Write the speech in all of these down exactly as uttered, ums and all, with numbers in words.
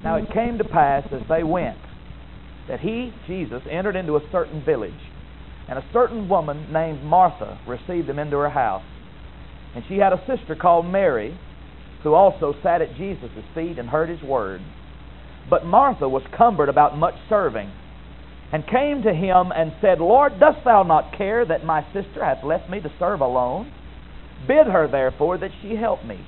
Now it came to pass as they went that he, Jesus, entered into a certain village, and a certain woman named Martha received him into her house. And she had a sister called Mary, who also sat at Jesus' feet and heard his word. But Martha was cumbered about much serving, and came to him and said, Lord, dost thou not care that my sister hath left me to serve alone? Bid her therefore that she help me.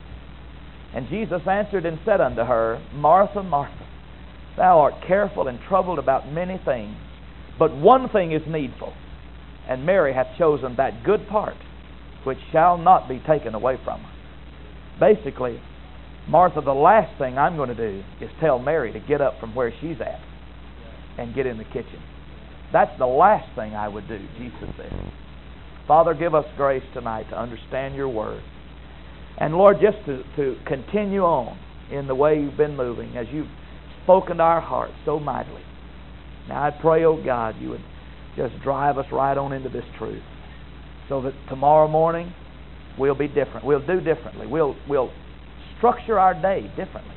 And Jesus answered and said unto her, Martha, Martha, thou art careful and troubled about many things, but one thing is needful, and Mary hath chosen that good part, which shall not be taken away from her. Basically, Martha, the last thing I'm going to do is tell Mary to get up from where she's at and get in the kitchen. That's the last thing I would do, Jesus said. Father, give us grace tonight to understand your word. And Lord, just to, to continue on in the way you've been moving, as you've spoken to our hearts so mightily. Now I pray, oh God, you would just drive us right on into this truth, so that tomorrow morning we'll be different. We'll do differently. We'll, we'll structure our day differently.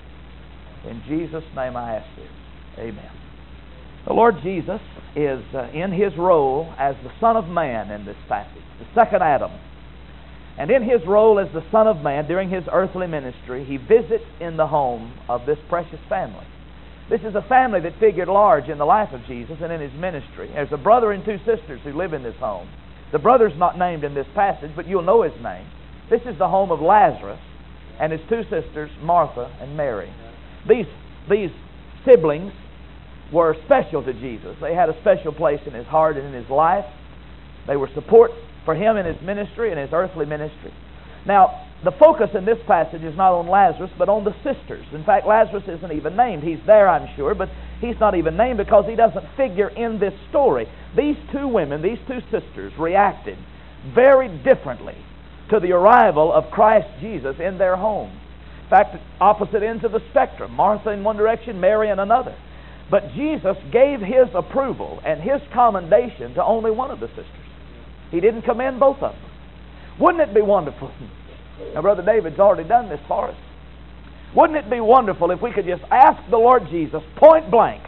In Jesus' name I ask this. Amen. The Lord Jesus is uh, in his role as the Son of Man in this passage, the second Adam. And in his role as the Son of Man during his earthly ministry, he visits in the home of this precious family. This is a family that figured large in the life of Jesus and in his ministry. There's a brother and two sisters who live in this home. The brother's not named in this passage, but you'll know his name. This is the home of Lazarus and his two sisters, Martha and Mary. These, these siblings were special to Jesus. They had a special place in his heart and in his life. They were support for him in his ministry and his earthly ministry. Now, the focus in this passage is not on Lazarus, but on the sisters. In fact, Lazarus isn't even named. He's there, I'm sure, but he's not even named because he doesn't figure in this story. These two women, these two sisters, reacted very differently to the arrival of Christ Jesus in their home. In fact, opposite ends of the spectrum. Martha in one direction, Mary in another. But Jesus gave his approval and his commendation to only one of the sisters. He didn't commend both of them. Wouldn't it be wonderful? Now, Brother David's already done this for us. Wouldn't it be wonderful if we could just ask the Lord Jesus point blank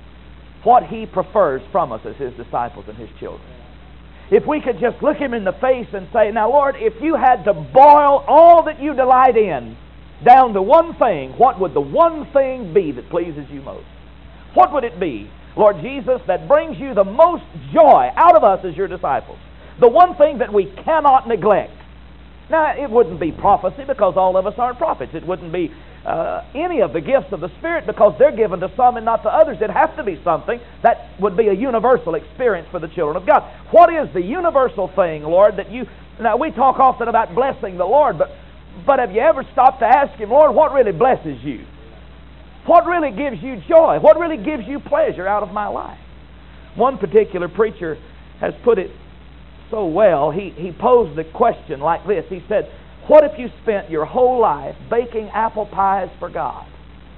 what he prefers from us as his disciples and his children? If we could just look him in the face and say, now, Lord, if you had to boil all that you delight in down to one thing, what would the one thing be that pleases you most? What would it be, Lord Jesus, that brings you the most joy out of us as your disciples? The one thing that we cannot neglect. Now, it wouldn't be prophecy because all of us aren't prophets. It wouldn't be uh, any of the gifts of the Spirit because they're given to some and not to others. It'd have to be something that would be a universal experience for the children of God. What is the universal thing, Lord, that you... Now, we talk often about blessing the Lord, but, but have you ever stopped to ask him, Lord, what really blesses you? What really gives you joy? What really gives you pleasure out of my life? One particular preacher has put it so well. He, he posed the question like this. He said, what if you spent your whole life baking apple pies for God,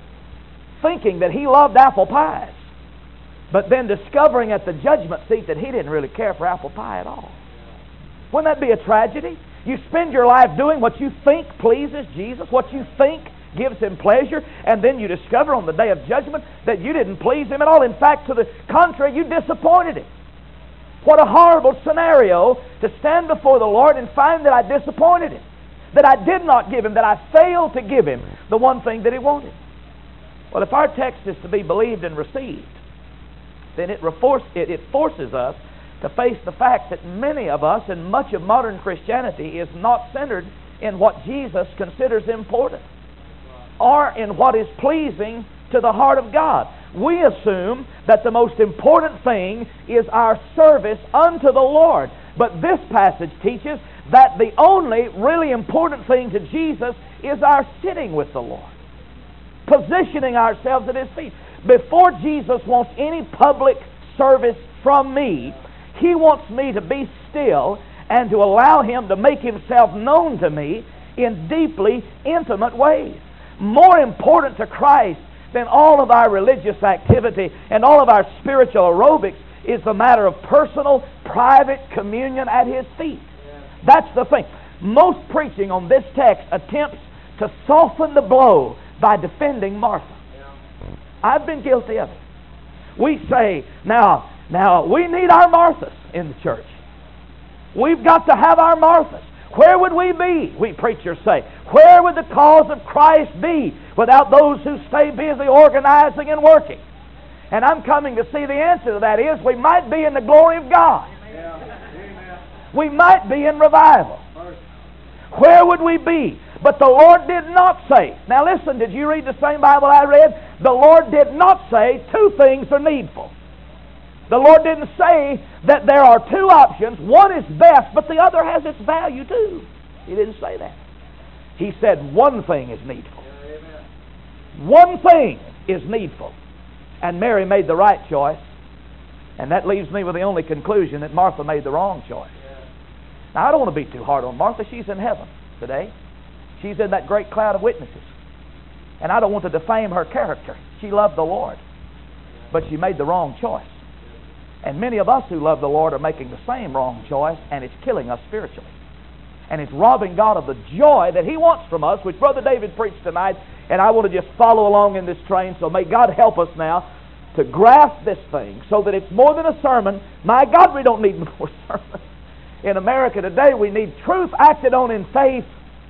thinking that he loved apple pies, but then discovering at the judgment seat that he didn't really care for apple pie at all? Wouldn't that be a tragedy? You spend your life doing what you think pleases Jesus, what you think gives him pleasure, and then you discover on the day of judgment that you didn't please him at all. In fact, to the contrary, you disappointed him. What a horrible scenario to stand before the Lord and find that I disappointed him, that I did not give him, that I failed to give him the one thing that he wanted. Well, if our text is to be believed and received, then it, it, it forces us to face the fact that many of us and much of modern Christianity is not centered in what Jesus considers important or in what is pleasing to the heart of God. We assume that the most important thing is our service unto the Lord. But this passage teaches that the only really important thing to Jesus is our sitting with the Lord, positioning ourselves at his feet. Before Jesus wants any public service from me, he wants me to be still and to allow him to make himself known to me in deeply intimate ways. More important to Christ than all of our religious activity and all of our spiritual aerobics is the matter of personal, private communion at his feet. That's the thing. Most preaching on this text attempts to soften the blow by defending Martha. I've been guilty of it. We say, now, now we need our Marthas in the church. We've got to have our Marthas. Where would we be, we preachers say? Where would the cause of Christ be without those who stay busy organizing and working? And I'm coming to see the answer to that is we might be in the glory of God. We might be in revival. Where would we be? But the Lord did not say. Now listen, did you read the same Bible I read? The Lord did not say two things are needful. The Lord didn't say that there are two options. One is best, but the other has its value too. He didn't say that. He said one thing is needful. One thing is needful. And Mary made the right choice. And that leaves me with the only conclusion that Martha made the wrong choice. Now, I don't want to be too hard on Martha. She's in heaven today. She's in that great cloud of witnesses. And I don't want to defame her character. She loved the Lord. But she made the wrong choice. And many of us who love the Lord are making the same wrong choice, and it's killing us spiritually. And it's robbing God of the joy that He wants from us, which Brother David preached tonight, and I want to just follow along in this train, so may God help us now to grasp this thing so that it's more than a sermon. My God, we don't need more sermons. In America today, we need truth acted on in faith,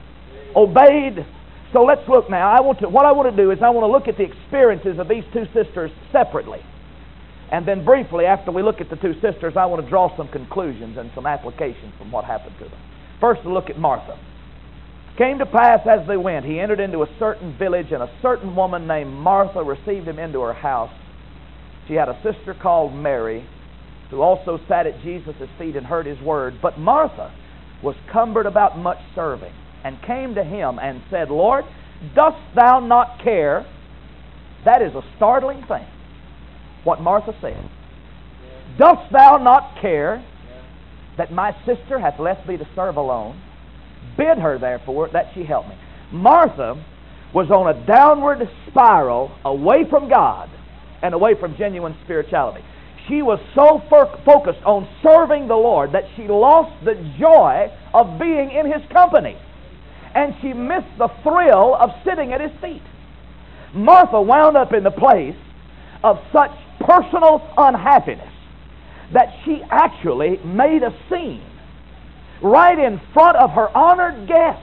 obeyed. So let's look now. I want to, what I want to do is I want to look at the experiences of these two sisters separately. And then briefly, after we look at the two sisters, I want to draw some conclusions and some applications from what happened to them. First, to look at Martha. Came to pass as they went, he entered into a certain village, and a certain woman named Martha received him into her house. She had a sister called Mary, who also sat at Jesus' feet and heard his word. But Martha was cumbered about much serving, and came to him and said, Lord, dost thou not care? That is a startling thing, what Martha said. Dost thou not care that my sister hath left me to serve alone? Bid her, therefore, that she help me. Martha was on a downward spiral away from God and away from genuine spirituality. She was so fo- focused on serving the Lord that she lost the joy of being in His company. And she missed the thrill of sitting at His feet. Martha wound up in the place of such personal unhappiness that she actually made a scene right in front of her honored guests,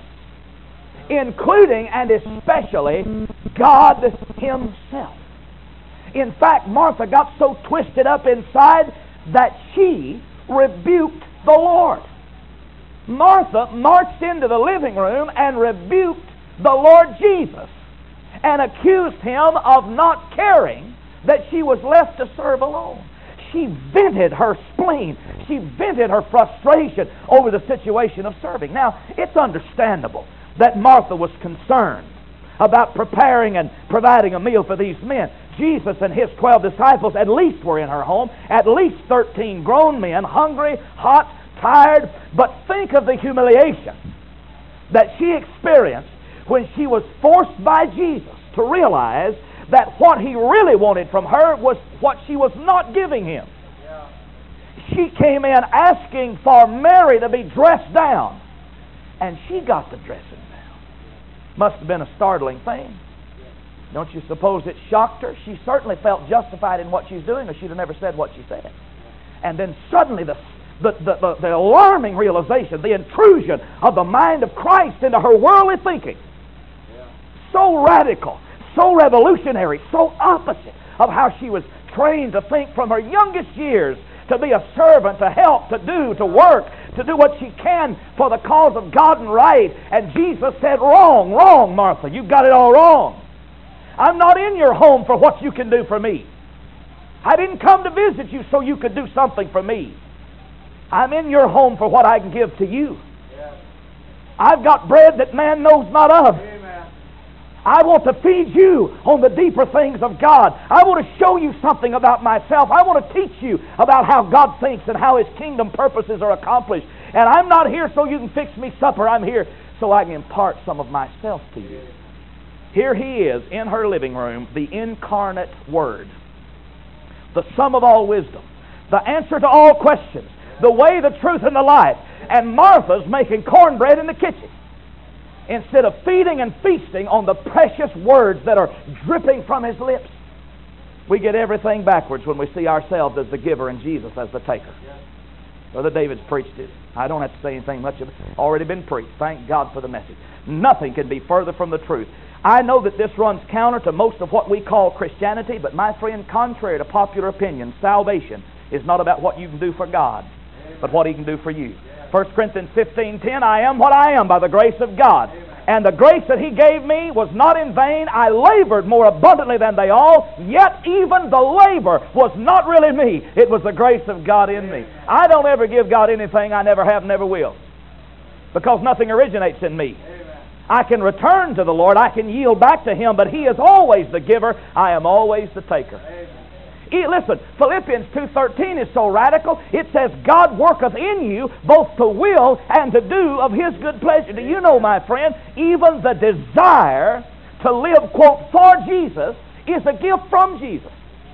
including and especially God Himself. In fact, Martha got so twisted up inside that she rebuked the Lord. Martha marched into the living room and rebuked the Lord Jesus and accused Him of not caring that she was left to serve alone. She vented her spleen. She vented her frustration over the situation of serving. Now, it's understandable that Martha was concerned about preparing and providing a meal for these men. Jesus and His twelve disciples at least were in her home. At least thirteen grown men, hungry, hot, tired. But think of the humiliation that she experienced when she was forced by Jesus to realize that what He really wanted from her was what she was not giving Him. Yeah. She came in asking for Mary to be dressed down, and she got the dressing down. Must have been a startling thing. Don't you suppose it shocked her? She certainly felt justified in what she's doing, or she'd have never said what she said. And then suddenly the, the, the, the, the alarming realization, the intrusion of the mind of Christ into her worldly thinking. Yeah. So radical, so revolutionary, so opposite of how she was trained to think from her youngest years, to be a servant, to help, to do, to work, to do what she can for the cause of God and right. And Jesus said, wrong, wrong, Martha, you've got it all wrong. I'm not in your home for what you can do for me. I didn't come to visit you so you could do something for me. I'm in your home for what I can give to you. I've got bread that man knows not of. I want to feed you on the deeper things of God. I want to show you something about myself. I want to teach you about how God thinks and how His kingdom purposes are accomplished. And I'm not here so you can fix me supper. I'm here so I can impart some of myself to you. Here He is in her living room, the incarnate Word, the sum of all wisdom, the answer to all questions, the way, the truth, and the life. And Martha's making cornbread in the kitchen, instead of feeding and feasting on the precious words that are dripping from His lips. We get everything backwards when we see ourselves as the giver and Jesus as the taker. Brother David's preached it. I don't have to say anything much of it. Already been preached. Thank God for the message. Nothing can be further from the truth. I know that this runs counter to most of what we call Christianity, but my friend, contrary to popular opinion, salvation is not about what you can do for God, but what He can do for you. First Corinthians fifteen ten, I am what I am by the grace of God. And the grace that He gave me was not in vain. I labored more abundantly than they all, yet even the labor was not really me. It was the grace of God in me. I don't ever give God anything I never have, never will, because nothing originates in me. I can return to the Lord, I can yield back to Him, but He is always the giver. I am always the taker. Listen, Philippians two thirteen is so radical. It says, God worketh in you both to will and to do of His good pleasure. Do you know, my friend, even the desire to live, quote, for Jesus is a gift from Jesus.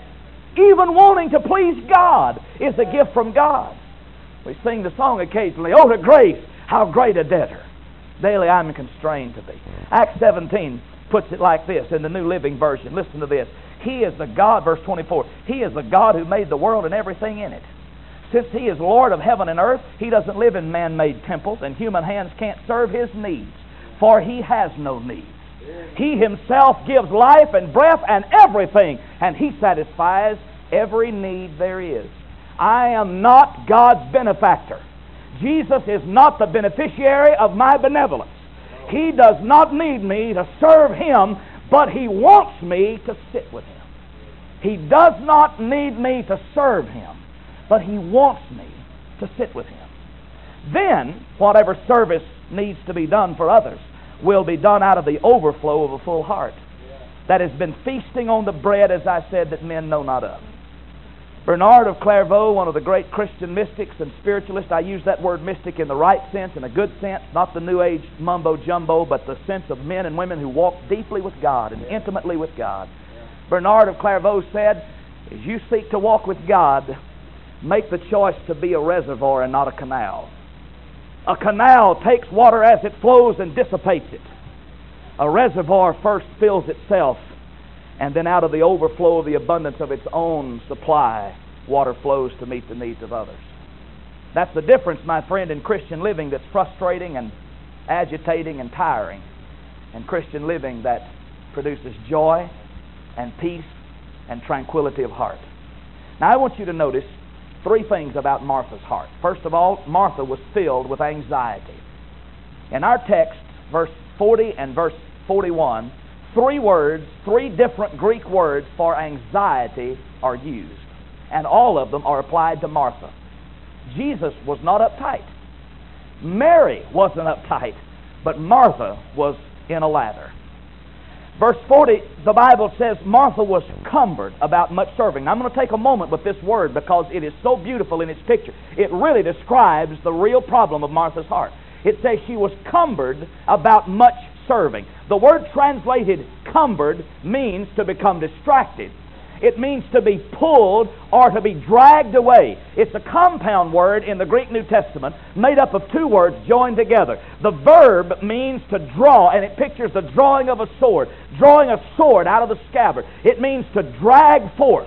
Even wanting to please God is a gift from God. We sing the song occasionally, oh, to grace, how great a debtor daily I'm constrained to be. Acts seventeen puts it like this in the New Living Version. Listen to this. He is the God, verse twenty-four, He is the God who made the world and everything in it. Since He is Lord of heaven and earth, He doesn't live in man-made temples, and human hands can't serve His needs, for He has no needs. He Himself gives life and breath and everything, and He satisfies every need there is. I am not God's benefactor. Jesus is not the beneficiary of my benevolence. He does not need me to serve Him, but He wants me to sit with Him. He does not need me to serve Him, but He wants me to sit with Him. Then, whatever service needs to be done for others will be done out of the overflow of a full heart that has been feasting on the bread, as I said, that men know not of. Bernard of Clairvaux, one of the great Christian mystics and spiritualists, I use that word mystic in the right sense, in a good sense, not the New Age mumbo-jumbo, but the sense of men and women who walk deeply with God and intimately with God. Bernard of Clairvaux said, as you seek to walk with God, make the choice to be a reservoir and not a canal. A canal takes water as it flows and dissipates it. A reservoir first fills itself, and then out of the overflow of the abundance of its own supply, water flows to meet the needs of others. That's the difference, my friend, in Christian living that's frustrating and agitating and tiring, and Christian living that produces joy and peace and tranquility of heart. Now I want you to notice three things about Martha's heart. First of all, Martha was filled with anxiety. In our text, verse forty and verse forty-one, Three words, three different Greek words for anxiety are used, and all of them are applied to Martha. Jesus was not uptight. Mary wasn't uptight, but Martha was in a lather. Verse forty, the Bible says Martha was cumbered about much serving. Now, I'm going to take a moment with this word because it is so beautiful in its picture. It really describes the real problem of Martha's heart. It says she was cumbered about much serving. The word translated cumbered means to become distracted. It means to be pulled or to be dragged away. It's a compound word in the Greek New Testament made up of two words joined together. The verb means to draw, and it pictures the drawing of a sword, drawing a sword out of the scabbard. It means to drag forth.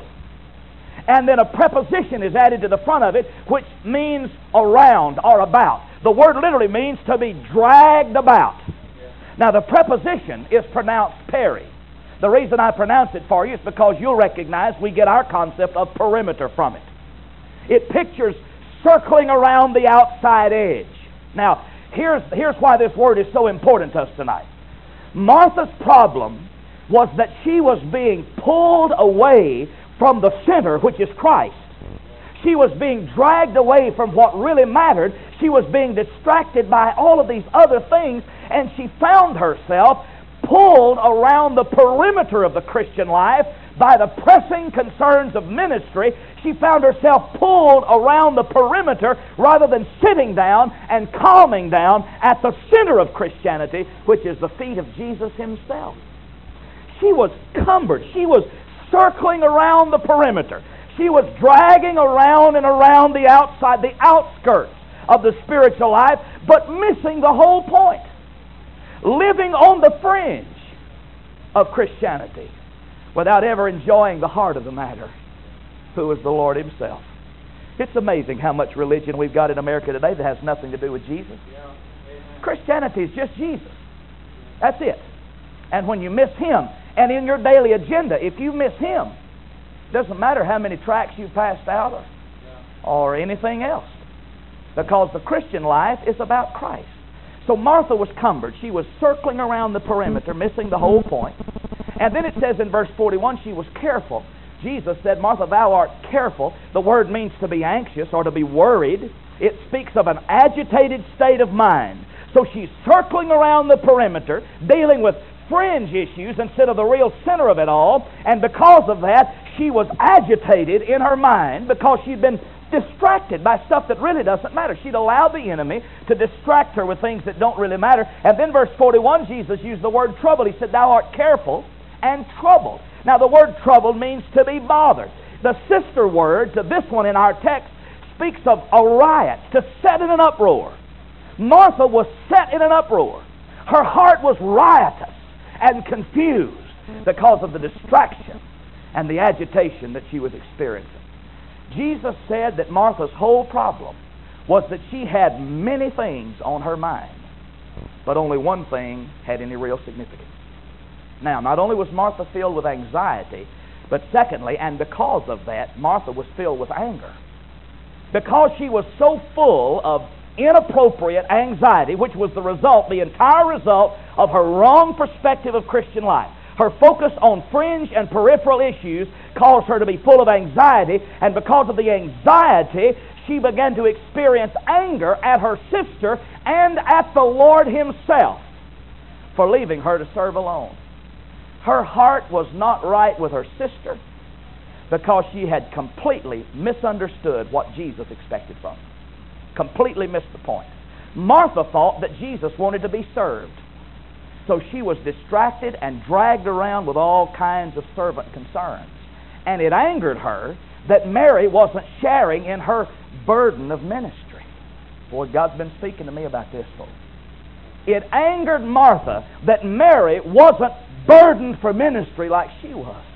And then a preposition is added to the front of it, which means around or about. The word literally means to be dragged about. Now, the preposition is pronounced peri. The reason I pronounce it for you is because you'll recognize we get our concept of perimeter from it. It pictures circling around the outside edge. Now, here's, here's why this word is so important to us tonight. Martha's problem was that she was being pulled away from the center, which is Christ. She was being dragged away from what really mattered. She was being distracted by all of these other things, and she found herself pulled around the perimeter of the Christian life by the pressing concerns of ministry. She found herself pulled around the perimeter rather than sitting down and calming down at the center of Christianity, which is the feet of Jesus Himself. She was cumbered. She was circling around the perimeter. She was dragging around and around the outside, the outskirts of the spiritual life, but missing the whole point. Living on the fringe of Christianity without ever enjoying the heart of the matter, who is the Lord Himself. It's amazing how much religion we've got in America today that has nothing to do with Jesus. Christianity is just Jesus. That's it. And when you miss Him, and in your daily agenda, if you miss Him, it doesn't matter how many tracts you've passed out or, or anything else. Because the Christian life is about Christ. So Martha was cumbered. She was circling around the perimeter, missing the whole point. And then it says in verse forty-one, she was careful. Jesus said, Martha, thou art careful. The word means to be anxious or to be worried. It speaks of an agitated state of mind. So she's circling around the perimeter, dealing with fringe issues instead of the real center of it all. And because of that, she was agitated in her mind because she'd been distracted by stuff that really doesn't matter. She'd allowed the enemy to distract her with things that don't really matter. And then verse forty-one, Jesus used the word trouble. He said, thou art careful and troubled. Now the word troubled means to be bothered. The sister word to this one in our text speaks of a riot, to set in an uproar. Martha was set in an uproar. Her heart was riotous and confused because of the distraction and the agitation that she was experiencing. Jesus said that Martha's whole problem was that she had many things on her mind, but only one thing had any real significance. Now, not only was Martha filled with anxiety, but secondly, and because of that, Martha was filled with anger. Because she was so full of inappropriate anxiety, which was the result, the entire result of her wrong perspective of Christian life. Her focus on fringe and peripheral issues caused her to be full of anxiety, and because of the anxiety, she began to experience anger at her sister and at the Lord Himself for leaving her to serve alone. Her heart was not right with her sister because she had completely misunderstood what Jesus expected from her. Completely missed the point. Martha thought that Jesus wanted to be served. So she was distracted and dragged around with all kinds of servant concerns. And it angered her that Mary wasn't sharing in her burden of ministry. Boy, God's been speaking to me about this, folks. It angered Martha that Mary wasn't burdened for ministry like she was.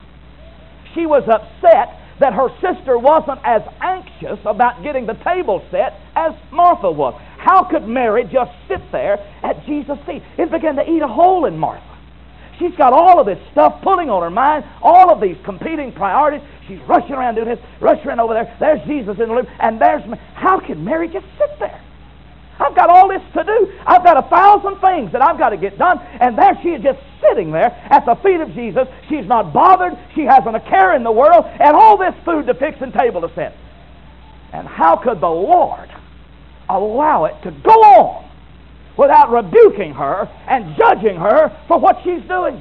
She was upset that her sister wasn't as anxious about getting the table set as Martha was. How could Mary just sit there at Jesus' feet? It began to eat a hole in Martha. She's got all of this stuff pulling on her mind, all of these competing priorities. She's rushing around doing this, rushing around over there. There's Jesus in the room, and there's me. How can Mary just sit there? I've got all this to do. I've got a thousand things that I've got to get done, and there she is just sitting there at the feet of Jesus. She's not bothered. She hasn't a care in the world, and all this food to fix and table to set. And how could the Lord allow it to go on without rebuking her and judging her for what she's doing?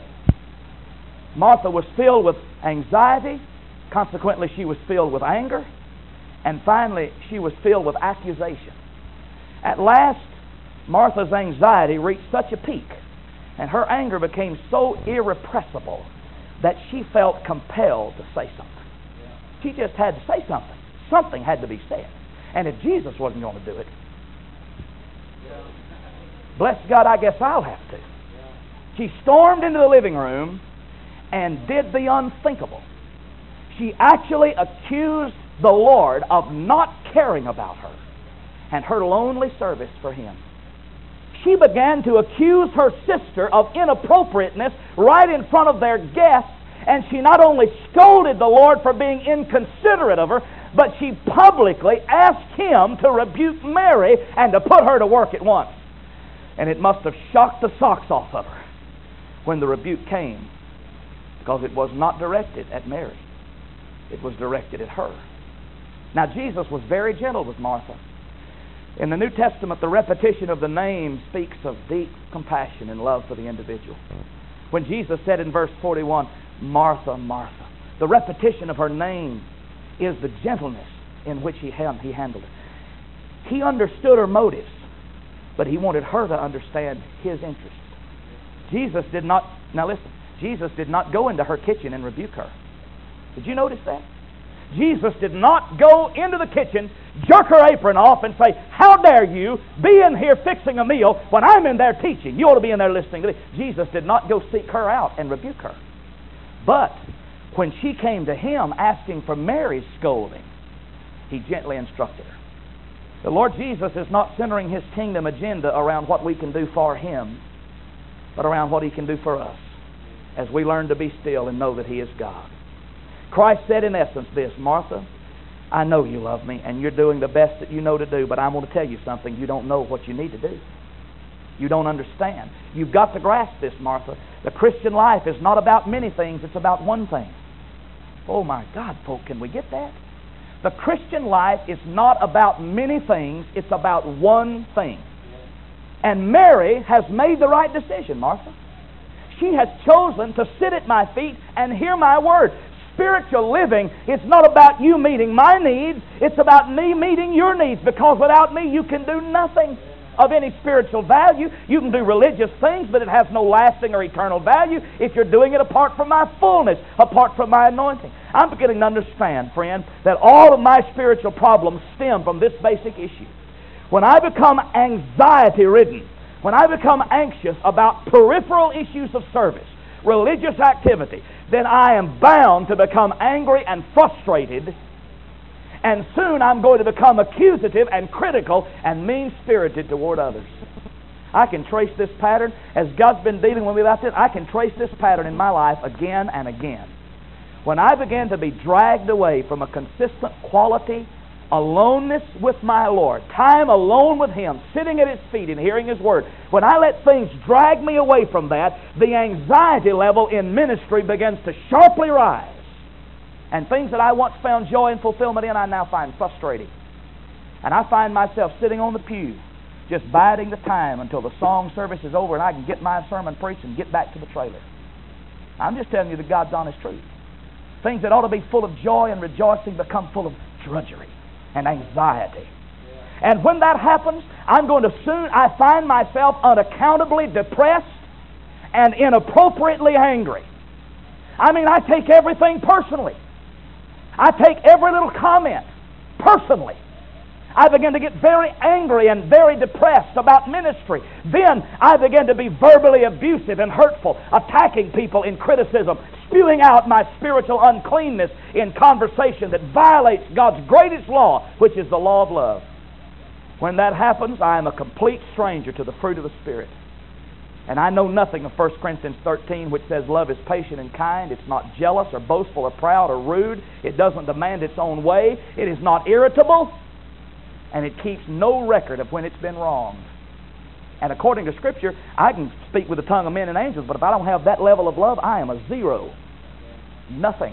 Martha was filled with anxiety. Consequently, she was filled with anger. And finally, she was filled with accusation. At last, Martha's anxiety reached such a peak, and her anger became so irrepressible that she felt compelled to say something. She just had to say something. Something had to be said. And if Jesus wasn't going to do it, bless God, I guess I'll have to. She stormed into the living room and did the unthinkable. She actually accused the Lord of not caring about her and her lonely service for Him. She began to accuse her sister of inappropriateness right in front of their guests, and she not only scolded the Lord for being inconsiderate of her, but she publicly asked Him to rebuke Mary and to put her to work at once. And it must have shocked the socks off of her when the rebuke came, because it was not directed at Mary. It was directed at her. Now, Jesus was very gentle with Martha. In the New Testament, the repetition of the name speaks of deep compassion and love for the individual. When Jesus said in verse forty-one, Martha, Martha, the repetition of her name is the gentleness in which he, he handled it. He understood her motives, but He wanted her to understand His interests. Jesus did not, now listen, Jesus did not go into her kitchen and rebuke her. Did you notice that? Jesus did not go into the kitchen, jerk her apron off, and say, how dare you be in here fixing a meal when I'm in there teaching? You ought to be in there listening to me. Jesus did not go seek her out and rebuke her. But when she came to him asking for Mary's scolding, he gently instructed her. The Lord Jesus is not centering his kingdom agenda around what we can do for him, but around what he can do for us as we learn to be still and know that he is God. Christ said in essence this, Martha, I know you love me and you're doing the best that you know to do, but I'm going to tell you something. You don't know what you need to do. You don't understand. You've got to grasp this, Martha. The Christian life is not about many things, it's about one thing. Oh my God, folk, can we get that? The Christian life is not about many things, it's about one thing. And Mary has made the right decision, Martha. She has chosen to sit at my feet and hear my word. Spiritual living is not about you meeting my needs, it's about me meeting your needs, because without me you can do nothing of any spiritual value. You can do religious things, but it has no lasting or eternal value if you're doing it apart from my fullness, apart from my anointing. I'm beginning to understand, friend, that all of my spiritual problems stem from this basic issue. When I become anxiety-ridden, when I become anxious about peripheral issues of service, religious activity, then I am bound to become angry and frustrated, and soon I'm going to become accusative and critical and mean-spirited toward others. I can trace this pattern. As God's been dealing with me about this, I can trace this pattern in my life again and again. When I began to be dragged away from a consistent quality aloneness with my Lord, time alone with him, sitting at his feet and hearing his word, when I let things drag me away from that, the anxiety level in ministry begins to sharply rise. And things that I once found joy and fulfillment in, I now find frustrating. And I find myself sitting on the pew, just biding the time until the song service is over and I can get my sermon preached and get back to the trailer. I'm just telling you the God's honest truth. Things that ought to be full of joy and rejoicing become full of drudgery and anxiety. And when that happens, I'm going to soon, I find myself unaccountably depressed and inappropriately angry. I mean, I take everything personally. I take every little comment personally. I begin to get very angry and very depressed about ministry. Then I begin to be verbally abusive and hurtful, attacking people in criticism, spewing out my spiritual uncleanness in conversation that violates God's greatest law, which is the law of love. When that happens, I am a complete stranger to the fruit of the Spirit. And I know nothing of First Corinthians thirteen, which says love is patient and kind. It's not jealous or boastful or proud or rude. It doesn't demand its own way. It is not irritable. And it keeps no record of when it's been wronged. And according to Scripture, I can speak with the tongue of men and angels, but if I don't have that level of love, I am a zero. Nothing.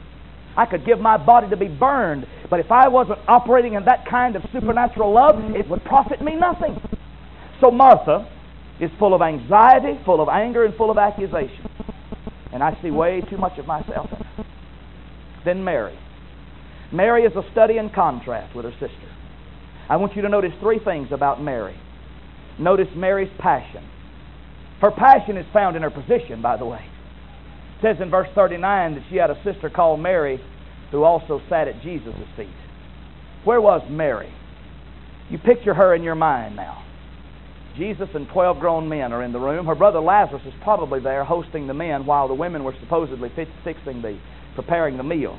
I could give my body to be burned, but if I wasn't operating in that kind of supernatural love, it would profit me nothing. So Martha is full of anxiety, full of anger, and full of accusation. And I see way too much of myself in her. Then Mary. Mary is a study in contrast with her sister. I want you to notice three things about Mary. Notice Mary's passion. Her passion is found in her position, by the way. It says in verse thirty-nine that she had a sister called Mary who also sat at Jesus' feet. Where was Mary? You picture her in your mind now. Jesus and twelve grown men are in the room. Her brother Lazarus is probably there hosting the men while the women were supposedly fixing the, preparing the meal.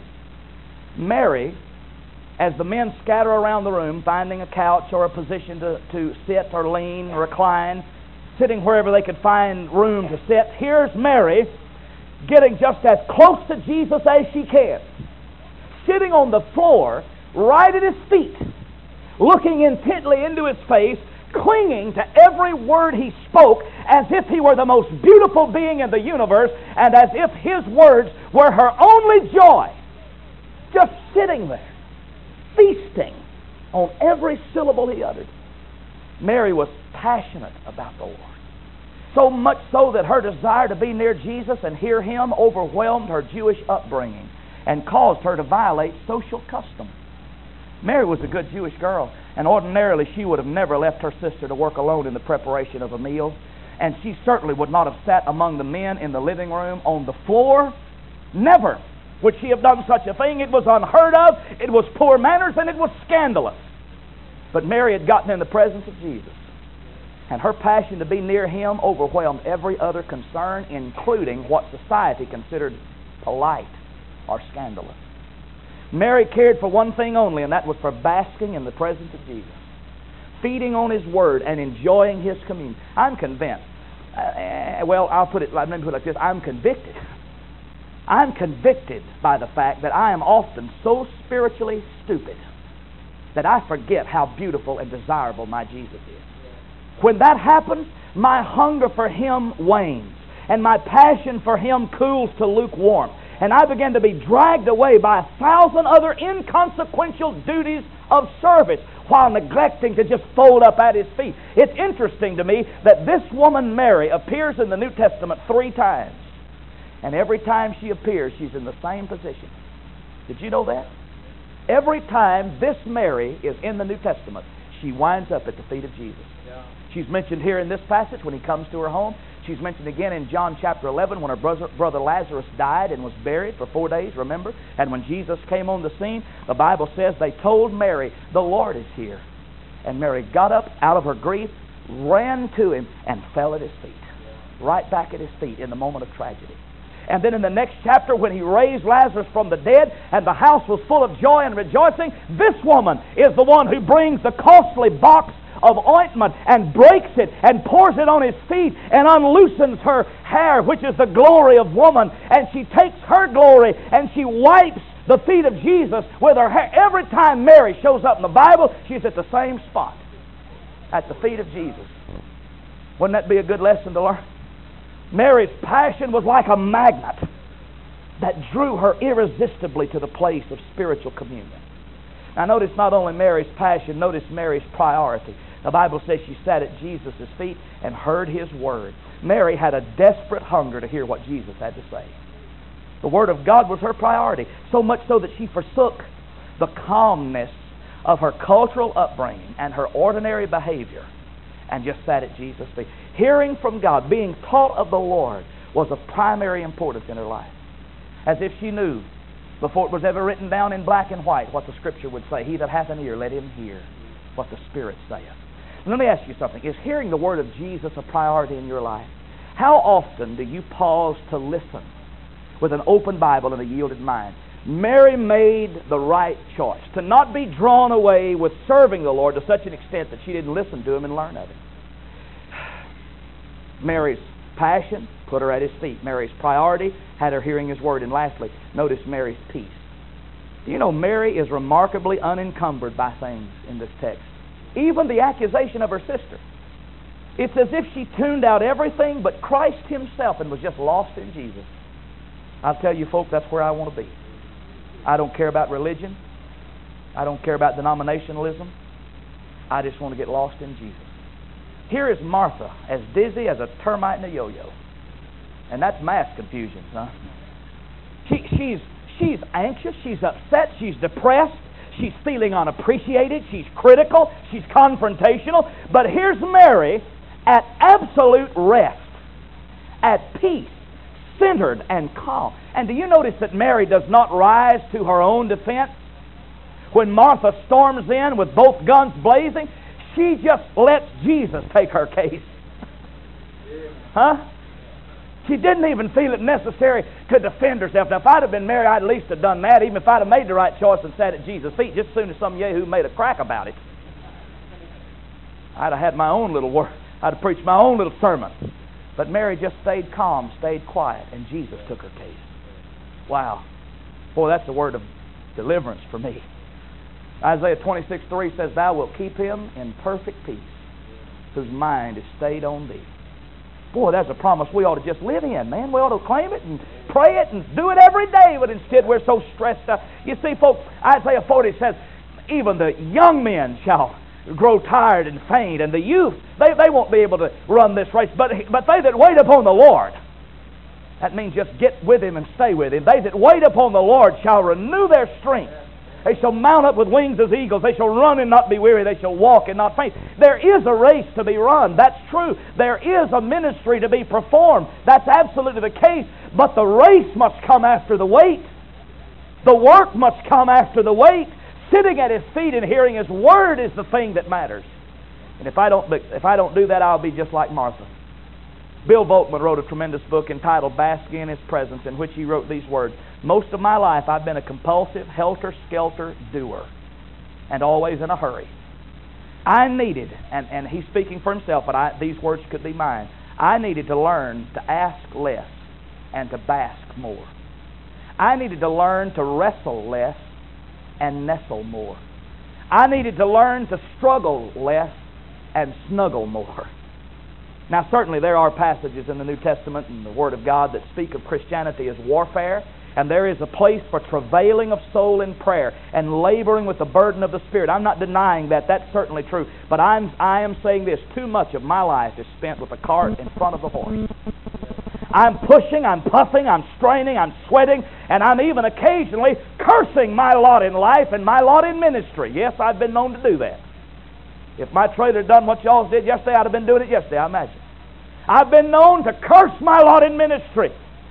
Mary, as the men scatter around the room, finding a couch or a position to, to sit or lean or recline, sitting wherever they could find room to sit, here's Mary getting just as close to Jesus as she can, sitting on the floor right at his feet, looking intently into his face, clinging to every word he spoke as if he were the most beautiful being in the universe and as if his words were her only joy. Just sitting there, feasting on every syllable he uttered. Mary was passionate about the Lord. So much so that her desire to be near Jesus and hear him overwhelmed her Jewish upbringing and caused her to violate social custom. Mary was a good Jewish girl, and ordinarily she would have never left her sister to work alone in the preparation of a meal. And she certainly would not have sat among the men in the living room on the floor. Never would she have done such a thing. It was unheard of, it was poor manners, and it was scandalous. But Mary had gotten in the presence of Jesus, and her passion to be near him overwhelmed every other concern, including what society considered polite. or scandalous. Mary cared for one thing only, and that was for basking in the presence of Jesus, feeding on His Word and enjoying His communion. I'm convinced. Uh, well, I'll put it, let me put it like this. I'm convicted. I'm convicted by the fact that I am often so spiritually stupid that I forget how beautiful and desirable my Jesus is. When that happens, my hunger for Him wanes, and my passion for Him cools to lukewarm, and I begin to be dragged away by a thousand other inconsequential duties of service while neglecting to just fold up at His feet. It's interesting to me that this woman Mary appears in the New Testament three times, and every time she appears, she's in the same position. Did you know that? Every time this Mary is in the New Testament, she winds up at the feet of Jesus. Yeah. She's mentioned here in this passage when He comes to her home. She's mentioned again in John chapter eleven when her brother, brother Lazarus died and was buried for four days, remember? And when Jesus came on the scene, the Bible says they told Mary, "The Lord is here." And Mary got up out of her grief, ran to Him, and fell at His feet. Right back at His feet in the moment of tragedy. And then in the next chapter, when He raised Lazarus from the dead and the house was full of joy and rejoicing, this woman is the one who brings the costly box of ointment and breaks it and pours it on His feet and unloosens her hair, which is the glory of woman. And she takes her glory and she wipes the feet of Jesus with her hair. Every time Mary shows up in the Bible, she's at the same spot, at the feet of Jesus. Wouldn't that be a good lesson to learn? Mary's passion was like a magnet that drew her irresistibly to the place of spiritual communion. Now notice not only Mary's passion, notice Mary's priority. The Bible says she sat at Jesus' feet and heard His Word. Mary had a desperate hunger to hear what Jesus had to say. The Word of God was her priority, so much so that she forsook the calmness of her cultural upbringing and her ordinary behavior and just sat at Jesus' feet. Hearing from God, being taught of the Lord, was of primary importance in her life. As if she knew, before it was ever written down in black and white, what the Scripture would say. He that hath an ear, let him hear what the Spirit saith. And let me ask you something. Is hearing the Word of Jesus a priority in your life? How often do you pause to listen with an open Bible and a yielded mind? Mary made the right choice to not be drawn away with serving the Lord to such an extent that she didn't listen to Him and learn of Him. Mary's passion put her at His feet. Mary's priority had her hearing His Word. And lastly, notice Mary's peace. Do you know Mary is remarkably unencumbered by things in this text? Even the accusation of her sister. It's as if she tuned out everything but Christ Himself and was just lost in Jesus. I'll tell you folks, that's where I want to be. I don't care about religion. I don't care about denominationalism. I just want to get lost in Jesus. Here is Martha, as dizzy as a termite in a yo-yo. And that's mass confusion, huh? She, she's, she's anxious, she's upset, she's depressed, she's feeling unappreciated, she's critical, she's confrontational. But here's Mary at absolute rest, at peace, centered and calm. And do you notice that Mary does not rise to her own defense? When Martha storms in with both guns blazing, she just lets Jesus take her case. Huh? She didn't even feel it necessary to defend herself. Now, if I'd have been Mary, I'd at least have done that, even if I'd have made the right choice and sat at Jesus' feet, just as soon as some yahoo made a crack about it. I'd have had my own little word. I'd have preached my own little sermon. But Mary just stayed calm, stayed quiet, and Jesus took her case. Wow. Boy, that's a word of deliverance for me. Isaiah twenty-six three says, "Thou wilt keep him in perfect peace, whose mind is stayed on thee." Boy, that's a promise we ought to just live in, man. We ought to claim it and pray it and do it every day, but instead we're so stressed out. You see, folks, Isaiah forty says, even the young men shall grow tired and faint, and the youth, they, they won't be able to run this race, but, but they that wait upon the Lord, that means just get with Him and stay with Him. They that wait upon the Lord shall renew their strength. They shall mount up with wings as eagles. They shall run and not be weary. They shall walk and not faint. There is a race to be run. That's true. There is a ministry to be performed. That's absolutely the case. But the race must come after the wait. The work must come after the wait. Sitting at His feet and hearing His Word is the thing that matters. And if I don't, if I don't do that, I'll be just like Martha. Bill Volkman wrote a tremendous book entitled Basking in His Presence, in which he wrote these words: most of my life I've been a compulsive, helter-skelter doer, and always in a hurry. I needed, and, and he's speaking for himself, but I, these words could be mine, I needed to learn to ask less and to bask more. I needed to learn to wrestle less and nestle more. I needed to learn to struggle less and snuggle more. Now, certainly there are passages in the New Testament and the Word of God that speak of Christianity as warfare, and there is a place for travailing of soul in prayer and laboring with the burden of the Spirit. I'm not denying that. That's certainly true. But I'm, I am saying this: too much of my life is spent with the cart in front of the horse. I'm pushing, I'm puffing, I'm straining, I'm sweating, and I'm even occasionally cursing my lot in life and my lot in ministry. Yes, I've been known to do that. If my trailer had done what y'all did yesterday, I'd have been doing it yesterday, I imagine. I've been known to curse my lot in ministry.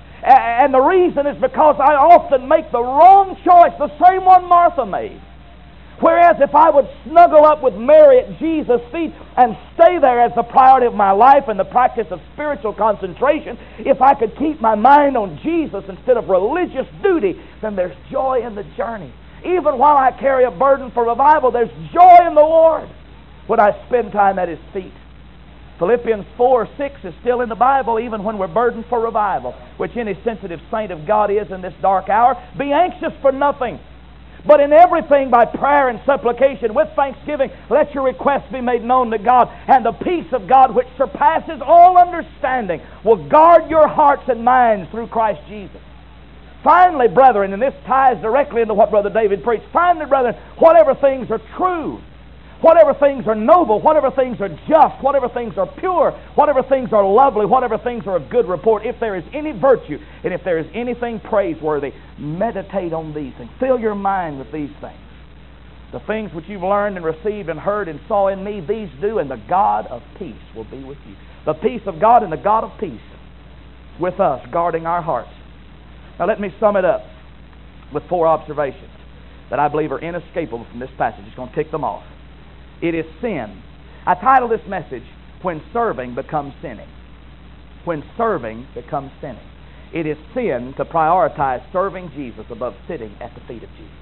And the reason is because I often make the wrong choice, the same one Martha made. Whereas if I would snuggle up with Mary at Jesus' feet and stay there as the priority of my life and the practice of spiritual concentration, if I could keep my mind on Jesus instead of religious duty, then there's joy in the journey. Even while I carry a burden for revival, there's joy in the Lord when I spend time at His feet. Philippians four six is still in the Bible, even when we're burdened for revival, which any sensitive saint of God is in this dark hour. Be anxious for nothing, but in everything by prayer and supplication with thanksgiving, let your requests be made known to God, and the peace of God, which surpasses all understanding, will guard your hearts and minds through Christ Jesus. Finally, brethren, and this ties directly into what Brother David preached, finally, brethren, whatever things are true, whatever things are noble, whatever things are just, whatever things are pure, whatever things are lovely, whatever things are of good report, if there is any virtue, and if there is anything praiseworthy, meditate on these things. Fill your mind with these things. The things which you've learned and received and heard and saw in me, these do, and the God of peace will be with you. The peace of God and the God of peace with us, guarding our hearts. Now let me sum it up with four observations that I believe are inescapable from this passage. I'm just going to tick them off. It is sin. I title this message, When Serving Becomes Sinning. When serving becomes sinning. It is sin to prioritize serving Jesus above sitting at the feet of Jesus.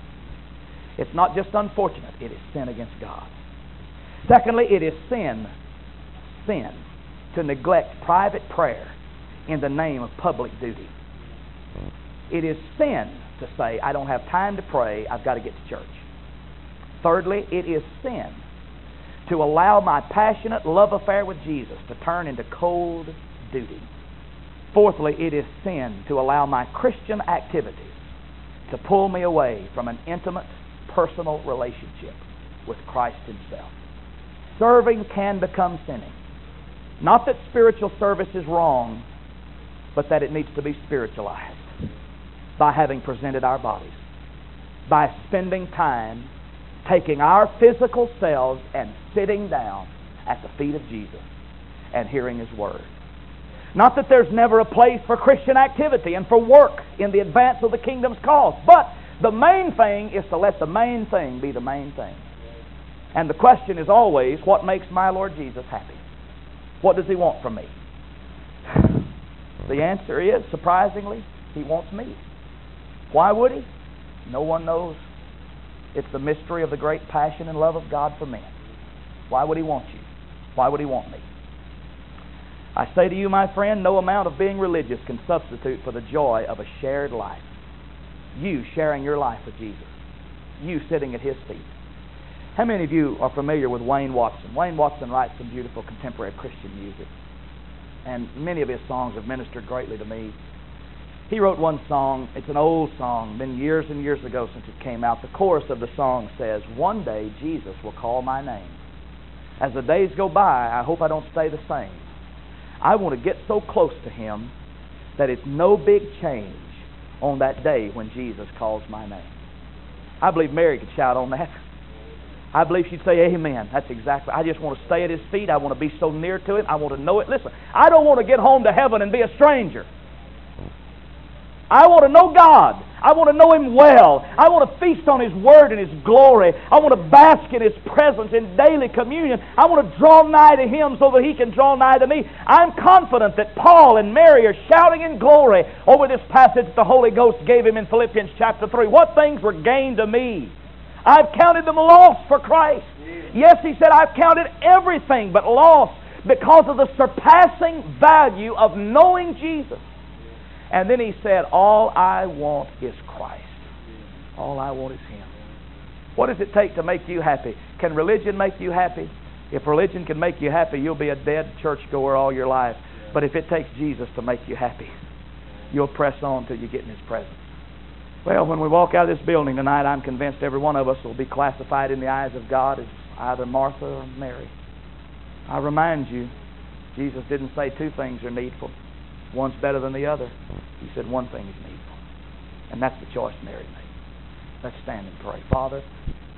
It's not just unfortunate, it is sin against God. Secondly, it is sin, sin, to neglect private prayer in the name of public duty. It is sin to say, I don't have time to pray, I've got to get to church. Thirdly, it is sin to allow my passionate love affair with Jesus to turn into cold duty. Fourthly, it is sin to allow my Christian activities to pull me away from an intimate, personal relationship with Christ Himself. Serving can become sinning. Not that spiritual service is wrong, but that it needs to be spiritualized by having presented our bodies, by spending time taking our physical selves and sitting down at the feet of Jesus and hearing His Word. Not that there's never a place for Christian activity and for work in the advance of the kingdom's cause, but the main thing is to let the main thing be the main thing. And the question is always, what makes my Lord Jesus happy? What does He want from me? The answer is, surprisingly, He wants me. Why would He? No one knows. It's the mystery of the great passion and love of God for men. Why would He want you? Why would He want me? I say to you, my friend, no amount of being religious can substitute for the joy of a shared life. You sharing your life with Jesus. You sitting at His feet. How many of you are familiar with Wayne Watson? Wayne Watson writes some beautiful contemporary Christian music, and many of his songs have ministered greatly to me. He wrote one song, it's an old song, been years and years ago since it came out. The chorus of the song says, one day Jesus will call my name. As the days go by, I hope I don't stay the same. I want to get so close to Him that it's no big change on that day when Jesus calls my name. I believe Mary could shout on that. I believe she'd say, amen. That's exactly. I just want to stay at His feet. I want to be so near to Him. I want to know it. Listen, I don't want to get home to heaven and be a stranger. I want to know God. I want to know Him well. I want to feast on His Word and His glory. I want to bask in His presence in daily communion. I want to draw nigh to Him so that He can draw nigh to me. I'm confident that Paul and Mary are shouting in glory over this passage the Holy Ghost gave him in Philippians chapter three. What things were gained to me? I've counted them loss for Christ. Yes, he said, I've counted everything but loss because of the surpassing value of knowing Jesus. And then he said, all I want is Christ. All I want is Him. What does it take to make you happy? Can religion make you happy? If religion can make you happy, you'll be a dead churchgoer all your life. But if it takes Jesus to make you happy, you'll press on till you get in His presence. Well, when we walk out of this building tonight, I'm convinced every one of us will be classified in the eyes of God as either Martha or Mary. I remind you, Jesus didn't say two things are needful. One's better than the other. He said one thing is needful. And that's the choice Mary made. Let's stand and pray. Father,